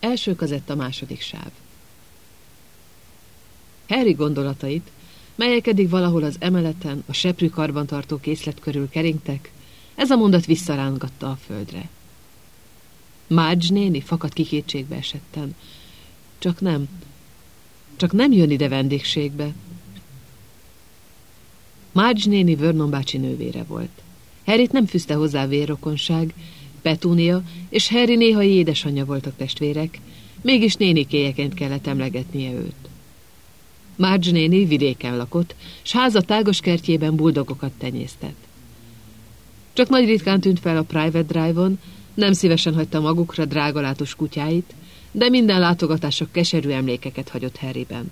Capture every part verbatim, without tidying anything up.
Első kazetta, második sáv. Harry gondolatait, melyek eddig valahol az emeleten, a seprű karbantartó készlet körül keringtek, ez a mondat visszarángatta a földre. Marge néni fakadt ki kétségbe esetten. Csak nem. Csak nem jön ide vendégségbe. Marge néni Vernon bácsi nővére volt. Harryt nem fűzte hozzá vérrokonság, Petúnia és Harry néhai édesanyja voltak testvérek, mégis nénikéjeként kellett emlegetnie őt. Marge néni vidéken lakott, s háza tágas kertjében buldogokat tenyésztett. Csak nagy ritkán tűnt fel a Private Drive-on, nem szívesen hagyta magukra drágalátos kutyáit, de minden látogatások keserű emlékeket hagyott Harryben.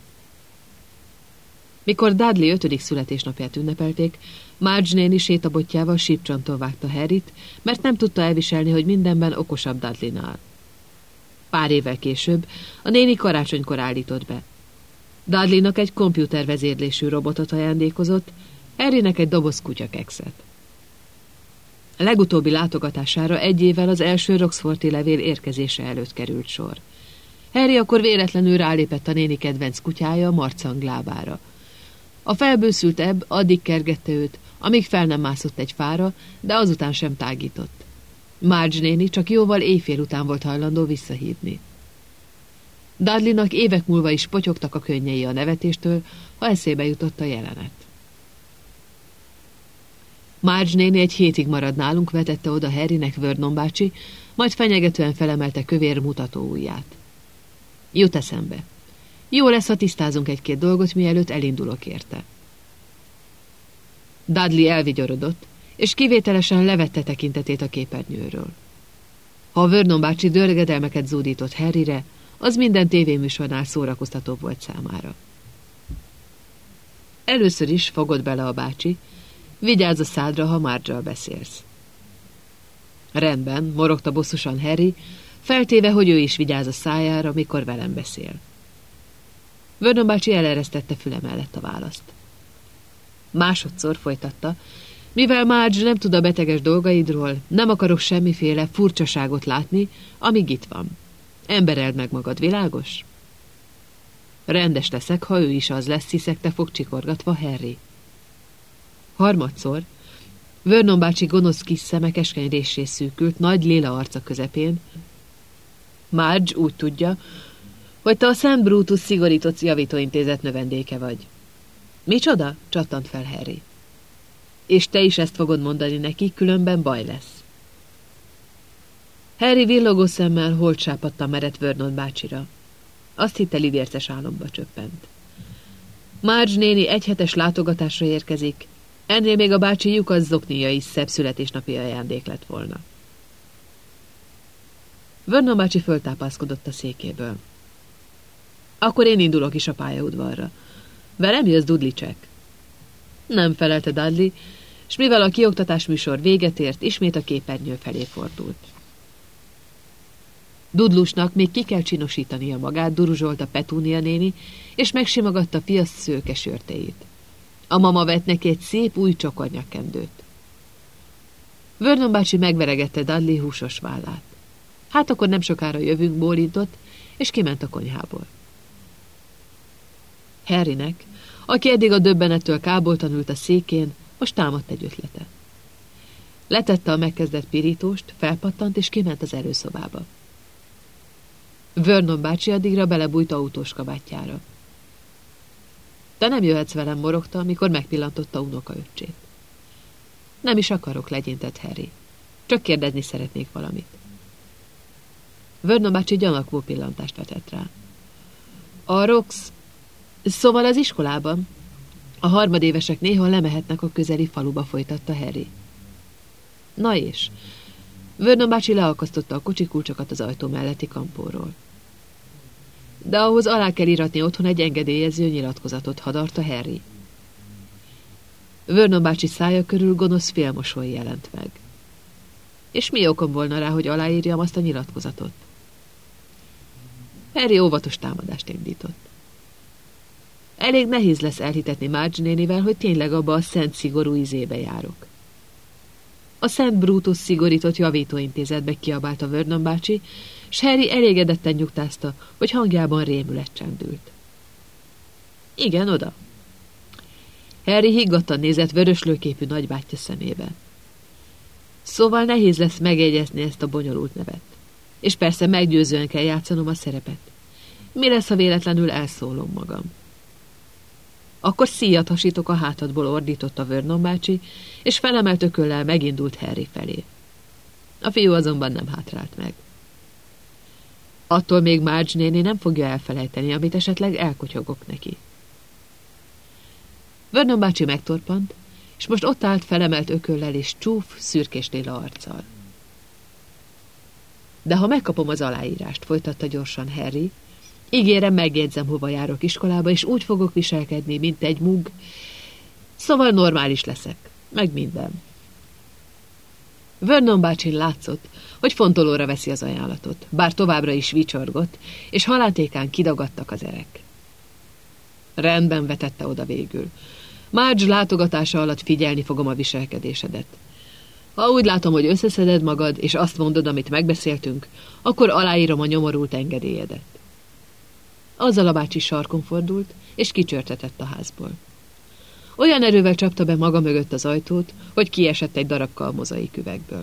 Mikor Dudley ötödik születésnapját ünnepelték, Marge néni sétabotjával sípcsontól vágta Harryt, mert nem tudta elviselni, hogy mindenben okosabb Dudleynál. Pár évvel később a néni karácsonykor állított be. Dudleynak egy kompjútervezérlésű robotot ajándékozott, Harrynek egy doboz kutyakekszet. A legutóbbi látogatására egy évvel az első Roxforti levél érkezése előtt került sor. Harry akkor véletlenül rálépett a néni kedvenc kutyája, Marcang lábára. A felbőszült Ebb addig kergette őt, amíg fel nem mászott egy fára, de azután sem tágított. Marge néni csak jóval éjfél után volt hajlandó visszahívni. Dudleynak évek múlva is potyogtak a könnyei a nevetéstől, ha eszébe jutott a jelenet. Marge néni egy hétig marad nálunk, vetette oda Harrynek Vernon bácsi, majd fenyegetően felemelte kövér mutatóujját. Jut eszembe. Jó lesz, ha tisztázunk egy-két dolgot, mielőtt elindulok érte. Dudley elvigyorodott, és kivételesen levette tekintetét a képernyőről. Ha a Vernon bácsi dörgedelmeket zúdított Harryre, az minden tévéműsornál szórakoztatóbb volt számára. Először is fogott bele a bácsi, vigyázz a szádra, ha Marge-al beszélsz. Rendben, morogta bosszusan Harry, feltéve, hogy ő is vigyáz a szájára, mikor velem beszél. Vernon bácsi eleresztette füle mellett a választ. Másodszor folytatta, mivel Marge nem tud a beteges dolgaidról, nem akarok semmiféle furcsaságot látni, amíg itt van. Embereld meg magad, világos? Rendes leszek, ha ő is az lesz, sziszegte fogcsikorgatva Harry. Harmadszor Vernon bácsi gonosz kis szeme keskeny réssé szűkült, nagy lila arca közepén. Marge úgy tudja, hogy te a Szent Brutus szigorított javítóintézet növendéke vagy. Micsoda? Csattant fel Harry. És te is ezt fogod mondani neki, különben baj lesz. Harry villogó szemmel holt sápadtan merett Vernon bácsira. Azt hitte, lidérces álomba csöppent. Marge néni egyhetes látogatásra érkezik, ennél még a bácsi lyukas zoknija is szebb születésnapi ajándék lett volna. Vernon bácsi föltápászkodott a székéből. Akkor én indulok is a pályaudvarra. Velem jössz, Dudley-csek? Nem felelte Dudley, és mivel a kioktatás műsor véget ért, ismét a képernyő felé fordult. Dudlusnak még ki kell csinosítania magát, duruzsolta Petúnia néni, és megsimogatta fia szőke sörtéjét. A mama vett neki egy szép új csokornyakkendőt. Vernon bácsi megveregette Dudley húsos vállát. Hát akkor nem sokára jövünk, bólintott, és kiment a konyhából. Harrynek, aki eddig a döbbenettől káboltan ült a székén, most támadt egy ötlete. Letette a megkezdett pirítóst, felpattant, és kiment az előszobába. Vernon bácsi addigra belebújt autós kabátjára. Te nem jöhetsz velem, morogta, amikor megpillantotta unokaöccsét. Nem is akarok, legyintett Harry. Csak kérdezni szeretnék valamit. Vernon bácsi gyanakvó pillantást vetett rá. A Rox... Szóval az iskolában. A harmadévesek néha lemehetnek a közeli faluba, folytatta Harry. Na és? Vernon bácsi leakasztotta a kocsikulcsokat az ajtó melletti kampóról. De ahhoz alá kell iratni otthon egy engedélyező nyilatkozatot, hadarta Harry. Vernon bácsi szája körül gonosz félmosoly jelent meg. És mi okom volna rá, hogy aláírjam azt a nyilatkozatot? Harry óvatos támadást indított. Elég nehéz lesz elhitetni Marge nénivel, hogy tényleg abba a szent szigorú izébe járok. A Szent Brutus szigorított javítóintézetbe, kiabálta Vernon bácsi, s Harry elégedetten nyugtázta, hogy hangjában rémület csendült. Igen, oda. Harry higgadtan nézett vöröslőképű nagybátyja szemébe. Szóval nehéz lesz megjegyezni ezt a bonyolult nevet. És persze meggyőzően kell játszanom a szerepet. Mi lesz, ha véletlenül elszólom magam? Akkor szíjat hasítok a hátadból, ordította Vernon bácsi, és felemelt ököllel megindult Harry felé. A fiú azonban nem hátrált meg. Attól még Marge néni nem fogja elfelejteni, amit esetleg elkotyogok neki. Vernon bácsi megtorpant, és most ott állt felemelt ököllel és csúf, szürkés léla arccal. De ha megkapom az aláírást, folytatta gyorsan Harry, ígérem, megjegyzem, hova járok iskolába, és úgy fogok viselkedni, mint egy mug. Szóval normális leszek, meg minden. Vernon bácsin látszott, hogy fontolóra veszi az ajánlatot, bár továbbra is vicsorgott, és halátékán kidagadtak az erek. Rendben, vetette oda végül. Marge látogatása alatt figyelni fogom a viselkedésedet. Ha úgy látom, hogy összeszeded magad, és azt mondod, amit megbeszéltünk, akkor aláírom a nyomorult engedélyedet. Azzal a bácsi sarkon fordult, és kicsörtetett a házból. Olyan erővel csapta be maga mögött az ajtót, hogy kiesett egy darabka mozaik üvegből.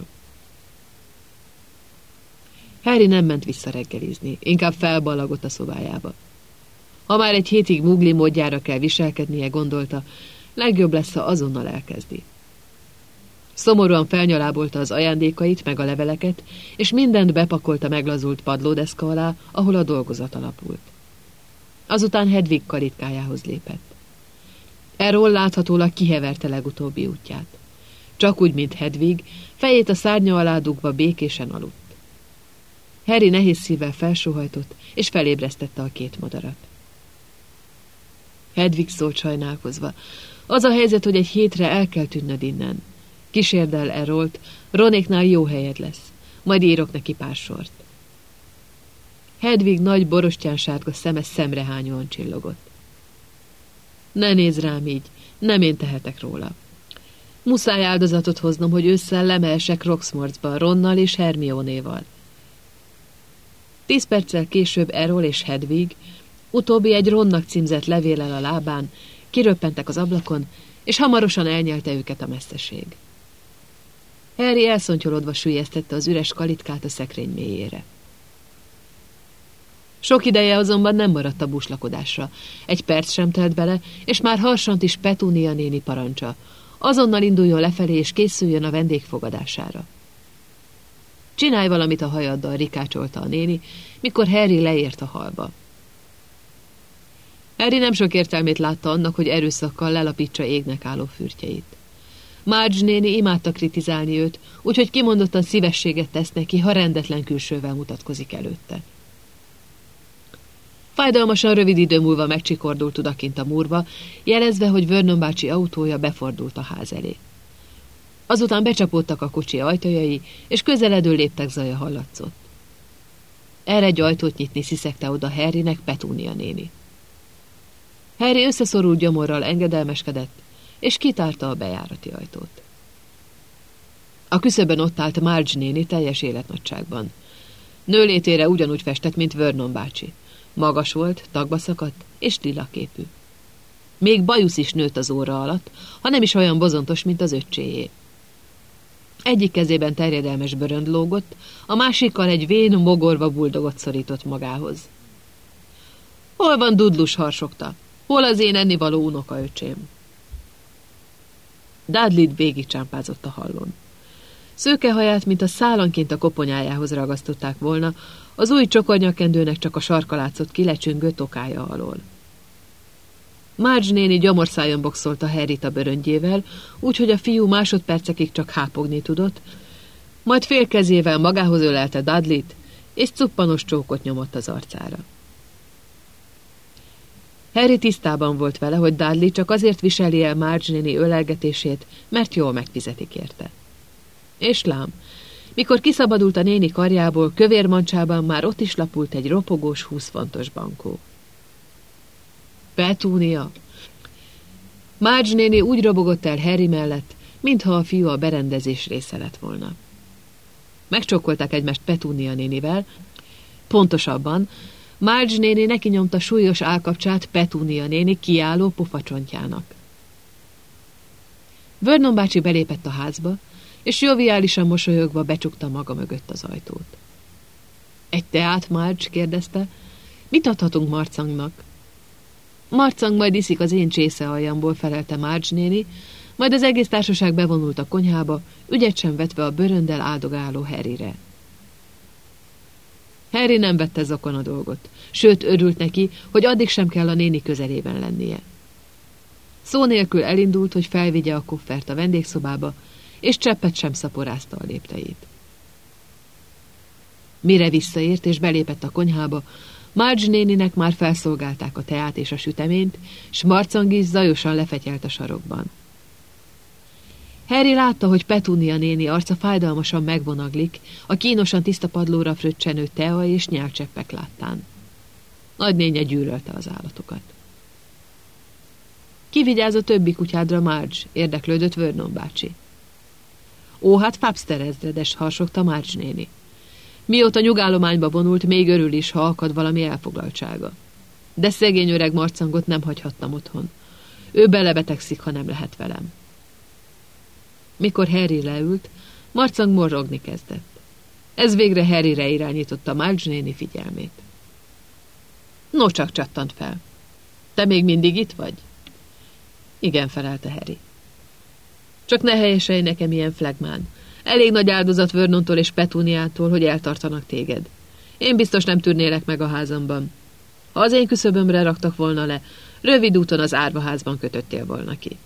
Harry nem ment vissza reggelizni, inkább felballagott a szobájába. Ha már egy hétig Mugli módjára kell viselkednie, gondolta, legjobb lesz, ha azonnal elkezdi. Szomorúan felnyalábolta az ajándékait, meg a leveleket, és mindent bepakolt a meglazult padlódeszka alá, ahol a dolgozat alapult. Azután Hedwig kalitkájához lépett. Errol láthatólag kiheverte legutóbbi útját. Csak úgy, mint Hedwig, fejét a szárnya alá dugva békésen aludt. Harry nehéz szívvel felsóhajtott, és felébresztette a két madarat. Hedwig szólt sajnálkozva. Az a helyzet, hogy egy hétre el kell tűnnöd innen. Kísérd el Errolt, Ronéknál jó helyed lesz. Majd írok neki pár sort. Hedwig nagy borostyánsárga szeme szemrehányóan csillogott. Ne nézz rám így, nem én tehetek róla. Muszáj áldozatot hoznom, hogy ősszel lemehessek Roxmorcba Ronnal és Hermionéval. Tíz perccel később Errol és Hedwig, utóbbi egy Ronnak címzett levéllel a lábán, kiröppentek az ablakon, és hamarosan elnyelte őket a messzeség. Harry elszontyolodva süllyesztette az üres kalitkát a szekrény mélyére. Sok ideje azonban nem maradt a búslakodásra. Egy perc sem telt bele, és már harsant is Petúnia néni parancsa. Azonnal induljon lefelé, és készüljön a vendég fogadására. Csinálj valamit a hajaddal, rikácsolta a néni, mikor Harry leért a hallba. Harry nem sok értelmét látta annak, hogy erőszakkal lelapítsa égnek álló fürtjeit. Marge néni imádta kritizálni őt, úgyhogy kimondottan szívességet tesz neki, ha rendetlen külsővel mutatkozik előtte. Fájdalmasan rövid idő múlva megcsikordult odakint a múrba, jelezve, hogy Vernon bácsi autója befordult a ház elé. Azután becsapódtak a kocsi ajtajai, és közeledő léptek zaja hallatszott. Erre egy ajtót nyitni sziszegte oda Harrynek Petúnia néni. Harry összeszorult gyomorral engedelmeskedett, és kitárta a bejárati ajtót. A küszöbön ott állt Marge néni teljes életnagyságban. Nőlétére ugyanúgy festett, mint Vernon bácsi. Magas volt, tagba szakadt, és lila képű. Még bajusz is nőtt az óra alatt, ha nem is olyan bozontos, mint az öccséjé. Egyik kezében terjedelmes bőrönd lógott, a másikkal egy vén, mogorva buldogot szorított magához. Hol van Dudlus, harsogta? Hol az én ennivaló unokaöcsém? Dudley végigcsámpázott a hallon. Szőke haját, mint a szálanként a koponyájához ragasztották volna, az új csokornyakendőnek csak a sarka látszott ki lecsüngő tokája alól. Marge néni gyomorszájon boxolta Harryt a bőröndjével, úgyhogy a fiú másodpercekig csak hápogni tudott, majd félkezével magához ölelte Dudleyt, és cuppanos csókot nyomott az arcára. Harry tisztában volt vele, hogy Dudley csak azért viseli el Marge néni ölelgetését, mert jól megfizetik érte. És lám, mikor kiszabadult a néni karjából, kövér mancsában már ott is lapult egy ropogós húsz fontos bankó. Petúnia! Marge néni úgy robogott el Harry mellett, mintha a fiú a berendezés része lett volna. Megcsokkolták egymást Petúnia nénivel, Pontosabban, Marge néni neki nyomta súlyos állkapcsát Petúnia néni kiálló pofacsontjának. Vernon bácsi belépett a házba, és joviálisan mosolyogva becsukta maga mögött az ajtót. Egy teát, Marge? Kérdezte. Mit adhatunk Marcangnak? Marcang majd iszik az én csészealjamból, felelte Marge néni, majd az egész társaság bevonult a konyhába, ügyet sem vetve a bőröndel áldogáló Harryre. Harry nem vette zokon a dolgot, sőt örült neki, hogy addig sem kell a néni közelében lennie. Szó nélkül elindult, hogy felvigye a koffert a vendégszobába, és cseppet sem szaporázta a lépteit. Mire visszaért és belépett a konyhába, Marge néninek már felszolgálták a teát és a süteményt, s Marcang is zajosan lefetyelt a sarokban. Harry látta, hogy Petúnia néni arca fájdalmasan megvonaglik, a kínosan tiszta padlóra fröccsenő tea és nyálcseppek láttán. Nagynénye gyűlölte az állatokat. Ki vigyáz a többi kutyádra, Marge? Érdeklődött Vernon bácsi. Ó, hát Fabster ezredes, harsogta Marge néni. Mióta nyugállományba vonult, még örül is, ha akad valami elfoglaltsága. De szegény öreg Marcangot nem hagyhattam otthon. Ő belebetegszik, ha nem lehet velem. Mikor Harry leült, Marcang morrogni kezdett. Ez végre Harryre irányította Marge néni figyelmét. No, csak csattant fel. Te még mindig itt vagy? Igen, felelte Harry. Csak ne helyeselj nekem ilyen flegmán. Elég nagy áldozat Vernontól és Petuniától, hogy eltartanak téged. Én biztos nem tűrnélek meg a házamban. Ha az én küszöbömre raktak volna le, rövid úton az árvaházban kötöttél volna ki.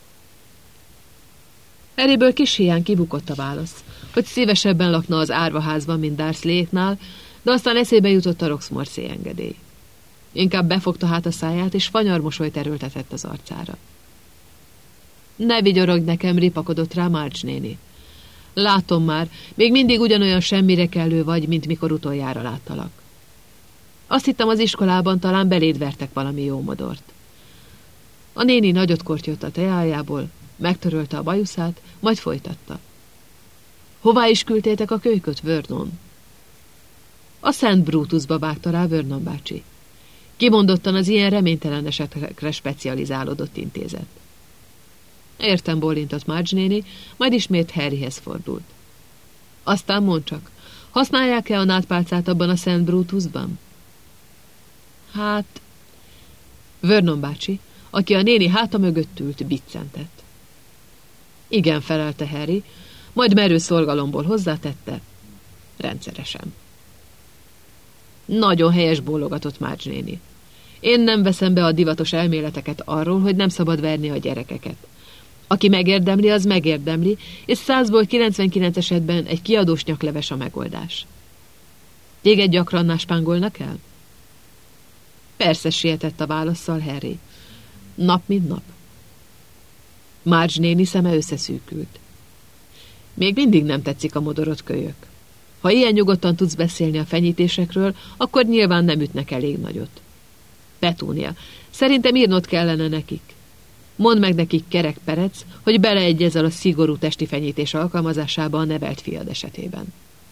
Harryből kis hiány kibukott a válasz, hogy szívesebben lakna az árvaházban, mint Dursley-éknál, de aztán eszébe jutott a Roxmore engedély. Inkább befogta hát a száját, és fanyarmosolyt erőltetett az arcára. Ne vigyorogj nekem, ripakodott rá Marge néni. Látom már, még mindig ugyanolyan semmire kellő vagy, mint mikor utoljára láttalak. Azt hittem, az iskolában talán beléd vertek valami jó modort. A néni nagyot kortyott a teájából, megtörölte a bajuszát, majd folytatta. Hová is küldtétek a kölyköt, Vernon? A Szent Brutusba vágta rá Vernon bácsi. Kimondottan az ilyen reménytelen esetekre specializálódott intézet. Értem, bólintott Marge néni, majd ismét Harryhez fordult. Aztán mondd csak, használják-e a nádpálcát abban a Szent Brutusban? Hát... Vernon bácsi, aki a néni háta mögött ült, biccentett. Igen, felelte Harry, majd merő szorgalomból hozzátette. Rendszeresen. Nagyon helyes bólogatott Marge néni. Én nem veszem be a divatos elméleteket arról, hogy nem szabad verni a gyerekeket. Aki megérdemli, az megérdemli, és százból kilencvenkilenc esetben egy kiadós nyakleves a megoldás. Téged gyakran náspángolnak el? Persze, sietett a válasszal Harry. Nap mint nap. Marge néni szeme összeszűkült. Még mindig nem tetszik a modorot, kölyök. Ha ilyen nyugodtan tudsz beszélni a fenyítésekről, akkor nyilván nem ütnek elég nagyot. Petúnia, szerintem írnod kellene nekik. Mondd meg nekik, kerek perec, hogy beleegyezel a szigorú testi fenyítés alkalmazásába a nevelt fiad esetében.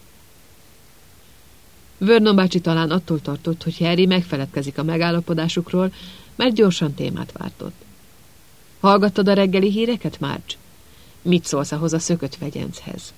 Vernon bácsi talán attól tartott, hogy Harry megfeledkezik a megállapodásukról, mert gyorsan témát váltott. Hallgattad a reggeli híreket, Marge? Mit szólsz ahhoz a szökött vegyenchez?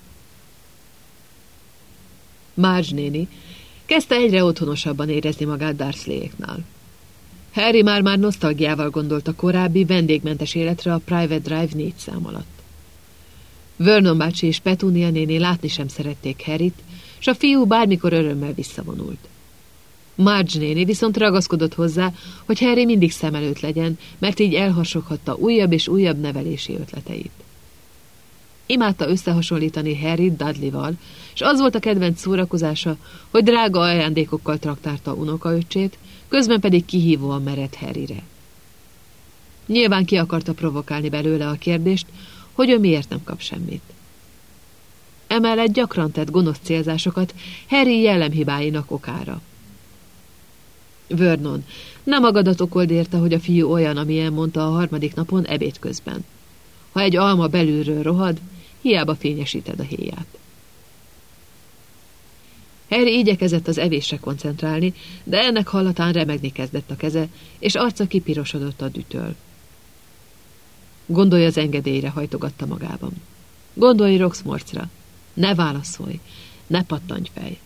Marge néni kezdte egyre otthonosabban érezni magát Dursley-éknál. Harry már-már nosztalgiával gondolt a korábbi, vendégmentes életre a Private Drive négy szám alatt. Vernon bácsi és Petunia néni látni sem szerették Harryt, s a fiú bármikor örömmel visszavonult. Marge néni viszont ragaszkodott hozzá, hogy Harry mindig szem előtt legyen, mert így elharsoghatta újabb és újabb nevelési ötleteit. Imádta összehasonlítani Harryt Dudley-val, és az volt a kedvenc szórakozása, hogy drága ajándékokkal traktálta unokaöccsét, közben pedig kihívóan merett Harryre. Nyilván ki akarta provokálni belőle a kérdést, hogy ő miért nem kap semmit. Emellett gyakran tett gonosz célzásokat Harry jellemhibáinak okára. Vernon, nem magadat okold érte, hogy a fiú olyan, amilyen, mondta a harmadik napon ebéd közben. Ha egy alma belülről rohad, hiába fényesíted a héját. Harry igyekezett az evésre koncentrálni, de ennek hallatán remegni kezdett a keze, és arca kipirosodott a dühtől. Gondolj az engedélyre, hajtogatta magában. Gondolj Roxmorcra. Ne válaszolj, ne pattanj fej.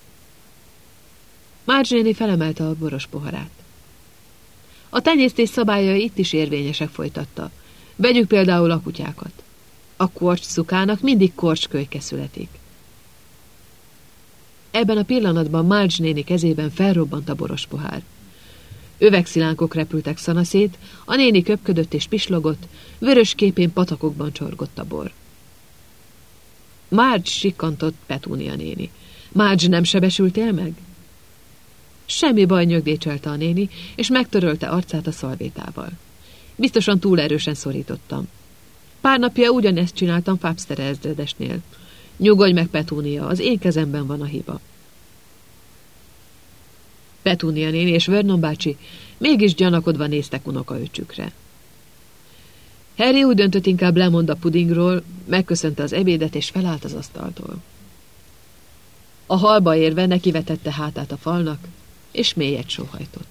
Marge néni felemelte a boros poharát. A tenyésztés szabályai itt is érvényesek, folytatta. Vegyük például a kutyákat. A korcs szukának mindig korcskölyke születik. Ebben a pillanatban Marge néni kezében felrobbant a boros pohár. Üvegszilánkok repültek szanaszét, a néni köpködött és pislogott, vörös képén patakokban csorgott a bor. Marge sikkantott Petúnia néni. Marge, nem sebesültél meg? Semmi baj, nyögdécselte a néni, és megtörölte arcát a szalvétával. Biztosan túl erősen szorítottam. Pár napja ugyanezt csináltam Fabstere ezredesnél. Nyugodj meg, Petúnia, az én kezemben van a hiba. Petúnia néni és Vernon bácsi mégis gyanakodva néztek unokaöcsükre. Harry úgy döntött, inkább lemond a pudingról, megköszönte az ebédet és felállt az asztaltól. A halba érve nekivetette hátát a falnak, és mélyet sóhajtott.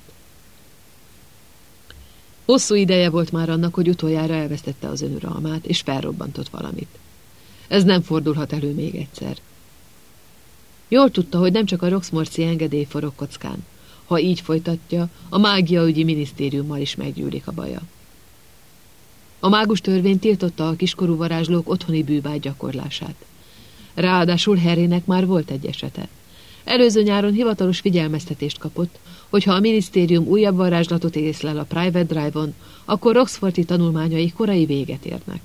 Hosszú ideje volt már annak, hogy utoljára elvesztette az önuralmát, és felrobbantott valamit. Ez nem fordulhat elő még egyszer. Jól tudta, hogy nem csak a Roxmorci engedély forog kockán. Ha így folytatja, a mágiaügyi minisztériummal is meggyűlik a baja. A mágus törvény tiltotta a kiskorú varázslók otthoni bűvágy gyakorlását. Ráadásul Harrynek már volt egy esete. Előző nyáron hivatalos figyelmeztetést kapott, hogy ha a minisztérium újabb varázslatot észlel a Private Drive-on, akkor Roxforti tanulmányai korai véget érnek.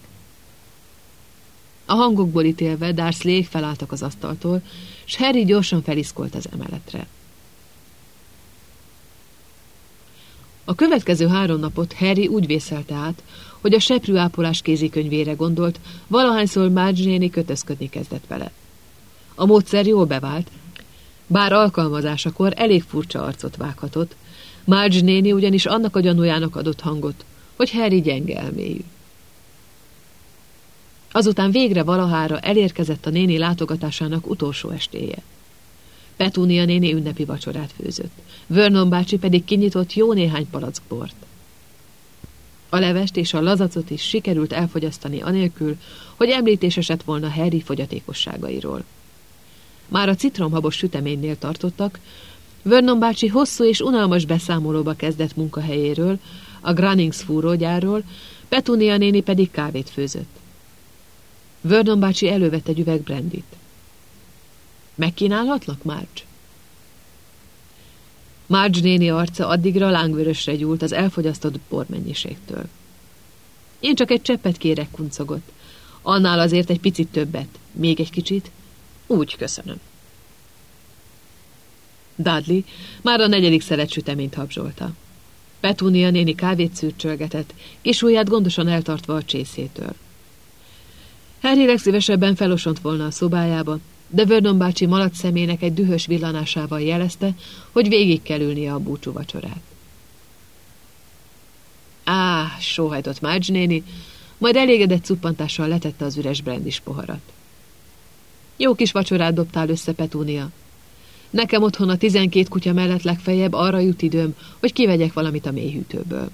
A hangokból ítélve Dursleyék felálltak az asztaltól, s Harry gyorsan feliszkolt az emeletre. A következő három napot Harry úgy vészelte át, hogy a seprűápolás kézikönyvére gondolt, valahányszor Marge néni kötözködni kezdett vele. A módszer jól bevált, bár alkalmazásakor elég furcsa arcot vághatott, Marge néni ugyanis annak a gyanújának adott hangot, hogy Harry gyenge elmélyű. Azután végre valahára elérkezett a néni látogatásának utolsó estéje. Petúnia néni ünnepi vacsorát főzött, Vernon bácsi pedig kinyitott jó néhány palack bort. A levest és a lazacot is sikerült elfogyasztani anélkül, hogy említés esett volna Harry fogyatékosságairól. Már a citromhabos süteménynél tartottak, Vernon bácsi hosszú és unalmas beszámolóba kezdett munkahelyéről, a Grunnings fúrógyárról, Petúnia néni pedig kávét főzött. Vernon bácsi elővett egy üveg brandit. Megkínálhatlak, Marge? Marge néni arca addigra lángvörösre gyúlt az elfogyasztott bormennyiségtől. Én csak egy cseppet kérek, kuncogott. Annál azért egy picit többet. Még egy kicsit? Úgy, köszönöm. Dudley már a negyedik szelet süteményt habzsolta. Petúnia néni kávét szürcsölgetett, kis ujját gondosan eltartva a csészétől. Harry legszívesebben felosont volna a szobájába, de Vernon bácsi malac szemének egy dühös villanásával jelezte, hogy végig kell ülnie a búcsú vacsorát. Á, sóhajtott Marge néni, majd elégedett cuppantással letette az üres brandis poharat. Jó kis vacsorát dobtál össze, Petúnia. Nekem otthon a tizenkét kutya mellett legfeljebb arra jut időm, hogy kivegyek valamit a mélyhűtőből.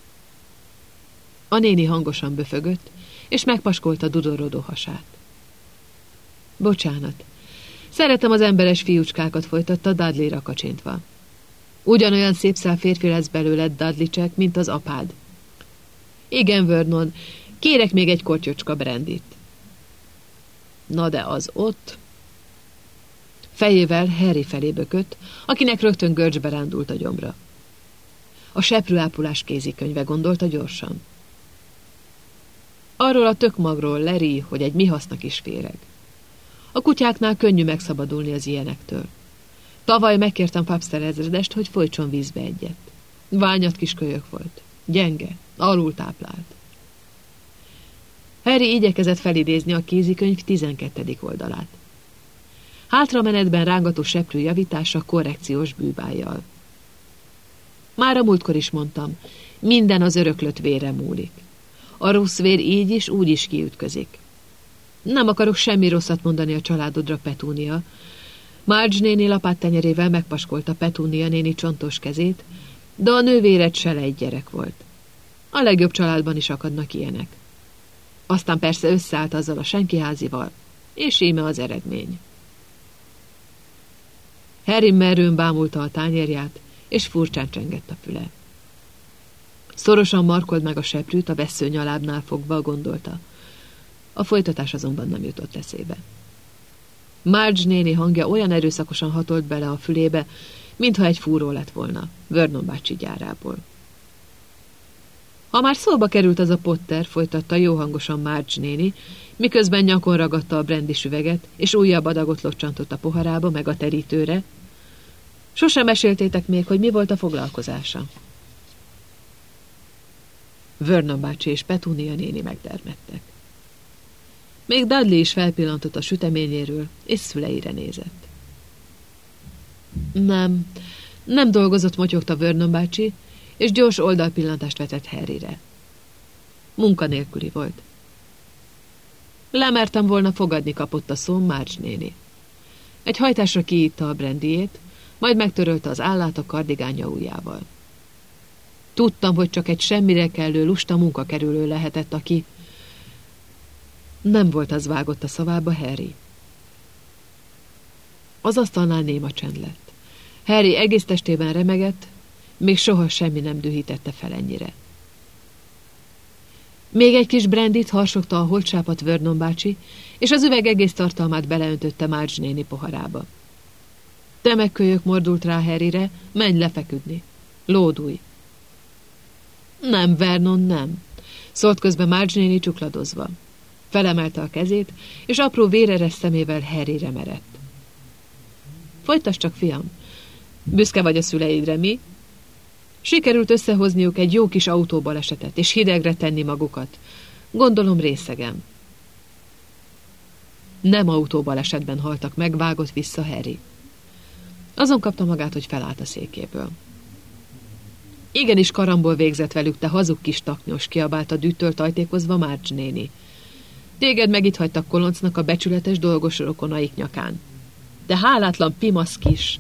A néni hangosan böfögött, és megpaskolta dudorodó hasát. Bocsánat. Szeretem az emberes fiúcskákat, folytatta Dudley rakacsintva. Ugyanolyan szép szál férfi lesz belőled, Dudley-csek, mint az apád. Igen, Vernon, kérek még egy kortyocska brandit. Na de az ott... Fejével Harry felé bökött, akinek rögtön görcsbe rándult a gyomra. A seprűápolás kézikönyve, gondolta gyorsan. Arról a tökmagról leri, hogy egy mi hasznak is féreg. A kutyáknál könnyű megszabadulni az ilyenektől. Tavaly megkértem Fabstere ezredest, hogy folytson vízbe egyet. Ványat kis kölyök volt. Gyenge, alultáplált. Harry igyekezett felidézni a kézikönyv tizenkettedik oldalát. Hátramenetben rángató seprű javítása korrekciós bűvájjal. Már a múltkor is mondtam, minden az öröklött vére múlik. A rossz vér így is, úgy is kiütközik. Nem akarok semmi rosszat mondani a családodra, Petúnia, Marge néni lapáttenyerével megpaskolta Petúnia néni csontos kezét, de a nővéred se egy gyerek volt. A legjobb családban is akadnak ilyenek. Aztán persze összeállt azzal a senkiházival, és íme az eredmény. Harry merőn bámulta a tányérját, és furcsán csengett a füle. Szorosan markold meg a seprűt, a vesszőnyalábnál fogva, gondolta. A folytatás azonban nem jutott eszébe. Marge néni hangja olyan erőszakosan hatolt bele a fülébe, mintha egy fúró lett volna, Vernon bácsi gyárából. Ha már szóba került az a Potter, folytatta jó hangosan Marge néni, miközben nyakon ragadta a brandis üveget, és újabb adagot locsantott a poharába, meg a terítőre. Sosem meséltétek még, hogy mi volt a foglalkozása. Vernon bácsi és Petúnia néni megdermedtek. Még Dudley is felpillantott a süteményéről, és szüleire nézett. Nem, nem dolgozott, motyogta Vernon bácsi, és gyors oldalpillantást vetett Harryre. Munkanélküli volt. Lemertem volna fogadni, kapott a szó Marge néni. Egy hajtásra kiitta a brandyjét, majd megtörölte az állát a kardigánja ujjával. Tudtam, hogy csak egy semmire kellő lusta munkakerülő lehetett, aki... Nem volt az, vágott a szavába Harry. Az asztalnál néma csend lett. Harry egész testében remegett, még soha semmi nem dühítette fel ennyire. Még egy kis brandyt, harsogta a holtsápat Vernon bácsi, és az üveg egész tartalmát beleöntötte Marge néni poharába. Te megkölyök, mordult rá Harryre, menj lefeküdni. Lódulj. Nem, Vernon, nem, szólt közben Marge néni csukladozva. Felemelte a kezét, és apró véreres szemével Harryre merett. Folytasd csak, fiam. Büszke vagy a szüleidre, mi? Sikerült összehozniuk egy jó kis autóbalesetet, és hidegre tenni magukat. Gondolom részegem. Nem autóbalesetben haltak meg, vágott vissza Harry. Azon kapta magát, hogy felállt a székéből. Igenis karambol végzett velük, te hazug kis taknyos, kiabálta dűttől tajtékozva Marge néni. Téged meg itt hagytak koloncnak a becsületes dolgos rokonaik nyakán. De hálátlan pimasz kis!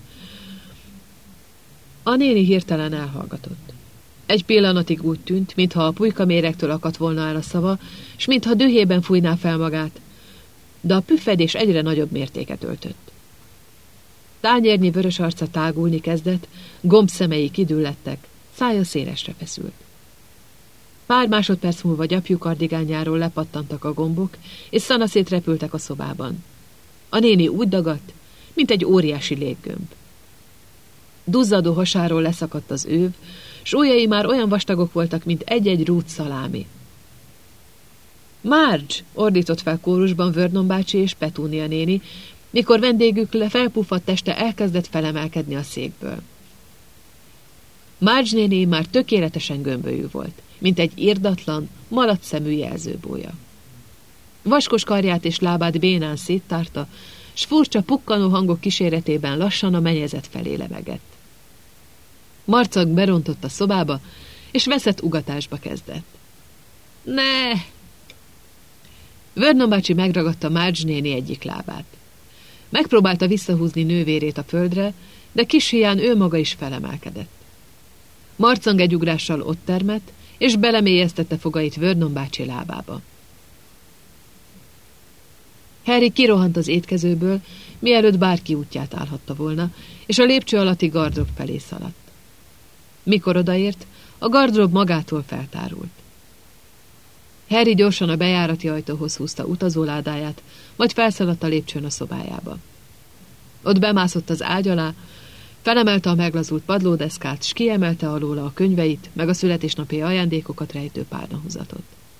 A néni hirtelen elhallgatott. Egy pillanatig úgy tűnt, mintha a pulyka méregtől akadt volna el a szava, s mintha dühében fújná fel magát, de a püffedés egyre nagyobb mértéket öltött. Tányérnyi vörös arca tágulni kezdett, gombszemei kidüllettek, szája szélesre feszült. Pár másodperc múlva gyapjú kardigányáról lepattantak a gombok, és szanaszét repültek a szobában. A néni úgy dagadt, mint egy óriási léggömb. Duzzadó hasáról leszakadt az őv, s ujjai már olyan vastagok voltak, mint egy-egy rút szalámi. Marge! Ordított fel kórusban Vernon bácsi és Petúnia néni, mikor vendégük le felpuffadt teste elkezdett felemelkedni a székből. Marge néni már tökéletesen gömbölyű volt, mint egy irdatlan, malac-szemű jelzőbója. Vaskos karját és lábát bénán széttárta, s furcsa pukkanó hangok kíséretében lassan a mennyezet felé lemegett. Marcag berontott a szobába, és veszett ugatásba kezdett. Ne! Vernon bácsi megragadta Marge néni egyik lábát. Megpróbálta visszahúzni nővérét a földre, de kis híján ő maga is felemelkedett. Marcang egy ugrással ott termett, és belemélyeztette fogait Vernon bácsi lábába. Harry kirohant az étkezőből, mielőtt bárki útját állhatta volna, és a lépcső alatti gardrób felé szaladt. Mikor odaért, a gardrób magától feltárult. Harry gyorsan a bejárati ajtóhoz húzta utazóládáját, majd felszaladt a lépcsőn a szobájába. Ott bemászott az ágy alá, felemelte a meglazult padlódeszkát, s kiemelte alóla a könyveit, meg a születésnapi ajándékokat rejtő párnahuzatot.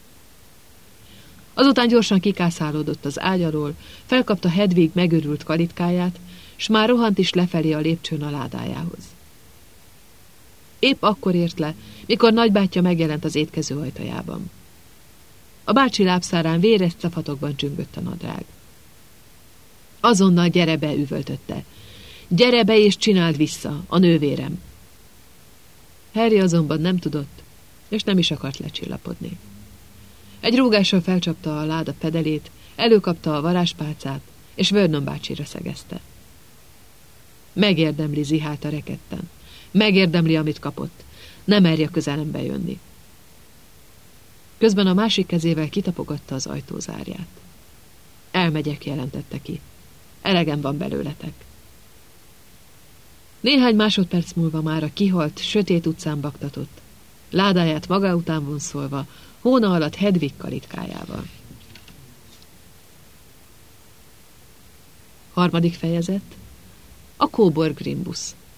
Azután gyorsan kikászálódott az ágy alól, felkapta Hedvig megőrült kalitkáját, s már rohant is lefelé a lépcsőn a ládájához. Épp akkor ért le, mikor nagybátyja megjelent az étkező ajtajában. A bácsi lábszárán véres cafatokban csüngött a nadrág. Azonnal gyere be, üvöltötte. Gyere be és csináld vissza, a nővérem. Harry azonban nem tudott, és nem is akart lecsillapodni. Egy rúgással felcsapta a láda fedelét, előkapta a varázspálcát, és Vernon bácsira szegezte. Megérdemli, zihálta rekedten. Megérdemli, amit kapott. Nem merje közelembe jönni. Közben a másik kezével kitapogatta az ajtózárját. Elmegyek, jelentette ki. Elegem van belőletek. Néhány másodperc múlva már a kihalt, sötét utcán baktatott, ládáját maga után vonszolva, hóna alatt Hedvig kalitkájával. Harmadik fejezet. A Kóbor Grimbus.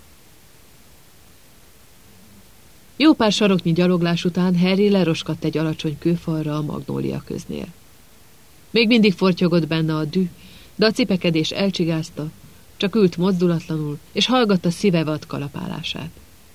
Jó pár saroknyi gyaloglás után Harry leroskadt egy alacsony kőfalra a magnólia köznél. Még mindig fortyogott benne a dű, de a cipekedés elcsigázta, csak ült mozdulatlanul, és hallgatta szíve vad kalapálását.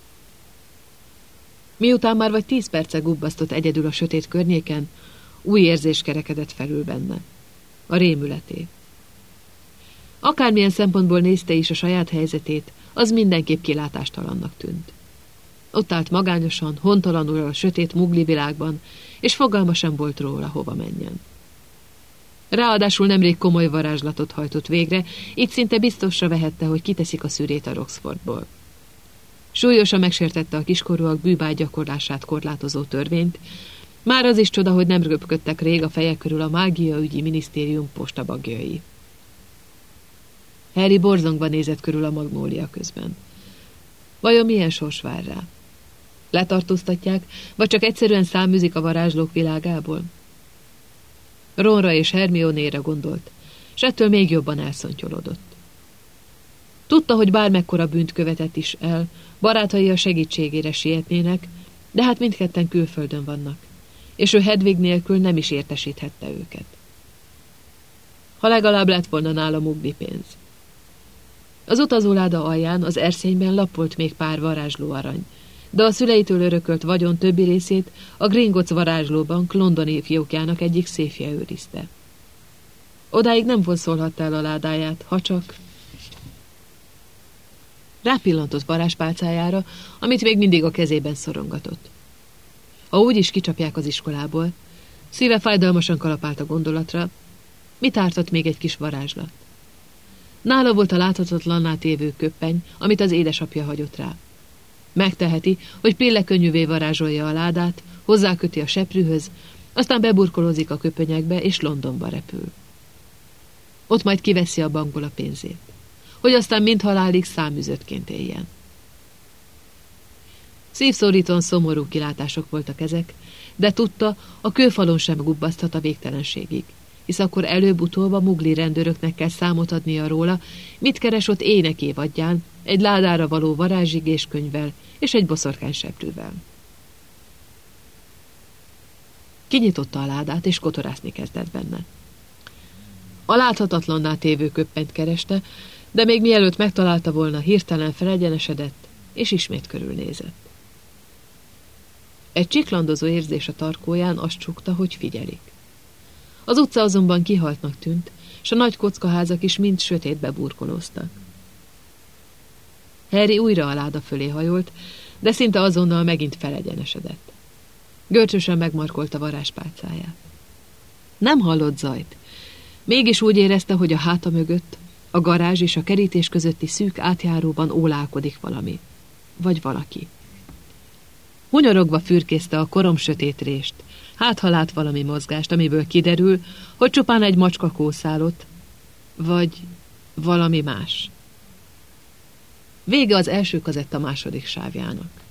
Miután már vagy tíz perce gubbasztott egyedül a sötét környéken, új érzés kerekedett felül benne. A rémületé. Akármilyen szempontból nézte is a saját helyzetét, az mindenképp kilátástalannak tűnt. Ott állt magányosan, hontalanul a sötét mugli világban, és fogalma sem volt róla, hova menjen. Ráadásul nemrég komoly varázslatot hajtott végre, így szinte biztosra vehette, hogy kiteszik a szűrét a Roxfordból. Súlyosan megsértette a kiskorúak bűvágy gyakorlását korlátozó törvényt, már az is csoda, hogy nem röpködtek rég a feje körül a mágiaügyi minisztérium postabagjai. Harry borzongva nézett körül a magnólia közben. Vajon milyen sors vár rá? Letartóztatják, vagy csak egyszerűen száműzik a varázslók világából? Ronra és Hermionéra gondolt, s ettől még jobban elszontyolodott. Tudta, hogy bármekkora bűnt követett is el, barátai a segítségére sietnének, de hát mindketten külföldön vannak, és ő Hedvig nélkül nem is értesíthette őket. Ha legalább lett volna nála mugli pénz. Az utazóláda alján, az erszényben lappolt még pár varázsló arany, de a szüleitől örökölt vagyon többi részét a Gringotts varázslóbank londoni fiókjának egyik széfje őrizte. Odáig nem vonszolhatta el a ládáját, ha csak... Rápillantott varázspálcájára, amit még mindig a kezében szorongatott. Ha úgyis kicsapják az iskolából, szíve fájdalmasan kalapált a gondolatra, mit ártott még egy kis varázslat? Nála volt a láthatatlanná tévő köppeny, amit az édesapja hagyott rá. Megteheti, hogy pillekönnyűvé varázsolja a ládát, hozzáköti a seprűhöz, aztán beburkolózik a köpönyekbe, és Londonba repül. Ott majd kiveszi a bankból a pénzét, hogy aztán mind halálig száműzöttként éljen. Szívszórítóan szomorú kilátások voltak ezek, de tudta, a kőfalon sem gubbaszthat a végtelenségig, hisz akkor előbb-utóbb a mugli rendőröknek kell számot adnia róla, mit keres ott énekévadján, egy ládára való varázsigéskönyvvel és egy boszorkányseprűvel. Kinyitotta a ládát, és kotorászni kezdett benne. A láthatatlanná tévő köppenyt kereste, de még mielőtt megtalálta volna, hirtelen felegyenesedett, és ismét körülnézett. Egy csiklandozó érzés a tarkóján azt csukta, hogy figyelik. Az utca azonban kihaltnak tűnt, s a nagy kockaházak is mind sötétbe burkolóztak. Harry újra a láda fölé hajolt, de szinte azonnal megint felegyenesedett. Görcsösen megmarkolta varázspálcáját. Nem hallott zajt. Mégis úgy érezte, hogy a háta mögött, a garázs és a kerítés közötti szűk átjáróban ólálkodik valami. Vagy valaki. Hunyorogva fürkészte a korom sötét rést, hát ha lát valami mozgást, amiből kiderül, hogy csupán egy macska kószálott, vagy valami más. Vége az első kazetta második sávjának.